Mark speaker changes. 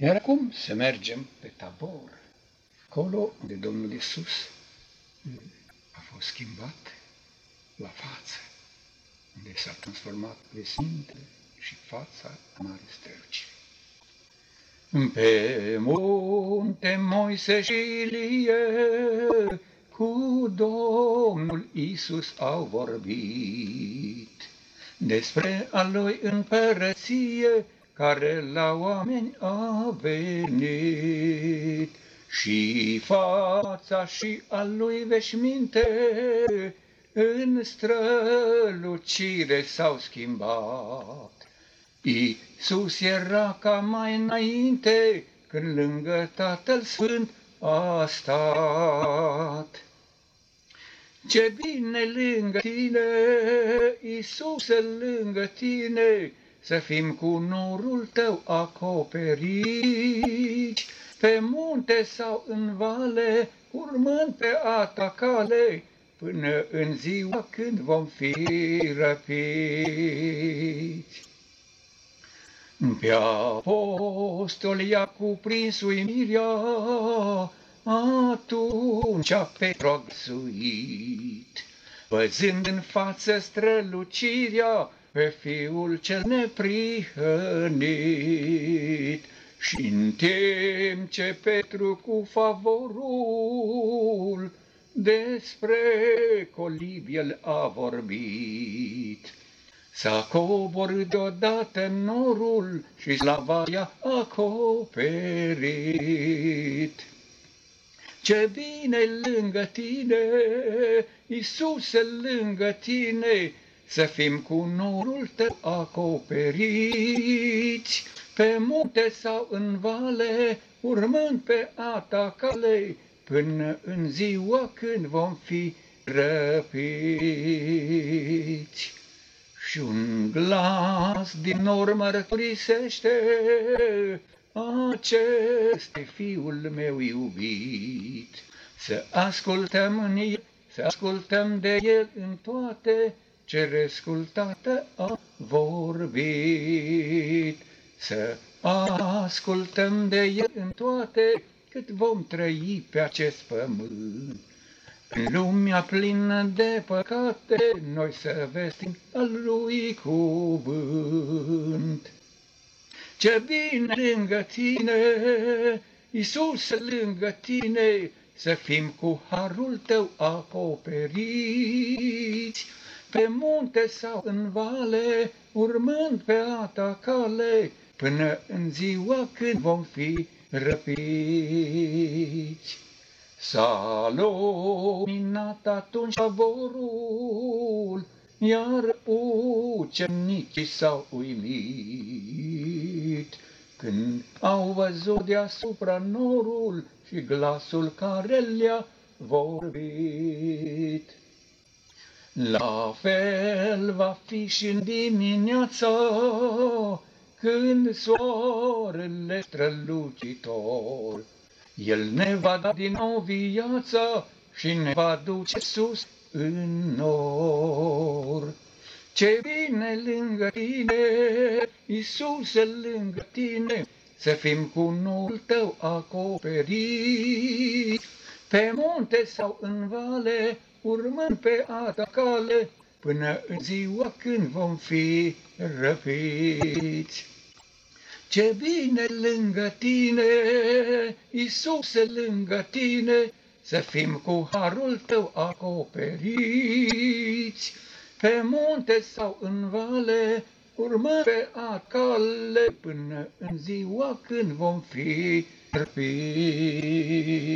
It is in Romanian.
Speaker 1: Iar acum să mergem pe Tabor, acolo unde Domnul Iisus a fost schimbat la față, unde s-a transformat vesmintele și fața mare strălucire. Pe munte Moise și Ilie cu Domnul Iisus au vorbit despre a lui împărăție care la oameni a venit, și fața și a lui veșminte în strălucire s-au schimbat. Iisus era ca mai înainte, când lângă Tatăl Sfânt a stat. Ce bine lângă tine, Iisuse, lângă tine, să fim cu norul tău acoperiți, pe munte sau în vale, urmând pe a ta cale, până în ziua când vom fi răpiți. Pe apostoli i-a cuprins uimirea, atunci Petru a găsuit, văzând în față strălucirea pe Fiul cel neprihănit. Și în timp ce Petru cu favorul despre colib el a vorbit, s-a coborât deodată norul și slava i-a acoperit. Ce bine lângă tine, Iisuse, lângă tine, să fim cu norul tău acoperiți, pe munte sau în vale, urmând pe a ta cale, până în ziua când vom fi răpiți. Și un glas din nor mărturisește, acesta e Fiul meu iubit. Să ascultăm în el, să ascultăm de el în toate, ce răscultată a vorbit. Să ascultăm de el în toate, cât vom trăi pe acest pământ. În lumea plină de păcate, noi să vestim al lui cuvânt. Ce bine lângă tine, Iisuse, lângă tine, să fim cu harul tău acoperiți, pe munte sau în vale, urmând pe a ta cale, până în ziua când vom fi răpiți. S-a luminat atunci tavorul, iar ucenicii s-au uimit, când au văzut deasupra norul și glasul care le-a vorbit. La fel va fi și în dimineața, când soarele strălucitor, el ne va da din nou viața și ne va duce sus în nor. Ce bine lângă tine, Iisuse, lângă tine, să fim cu norul tău acoperiți, pe munte sau în vale, urmând pe a ta cale, până în ziua când vom fi răpiți. Ce bine lângă tine, Iisuse, lângă tine, să fim cu harul tău acoperiți, pe munte sau în vale, urmând pe a cale, până în ziua când vom fi răpiți.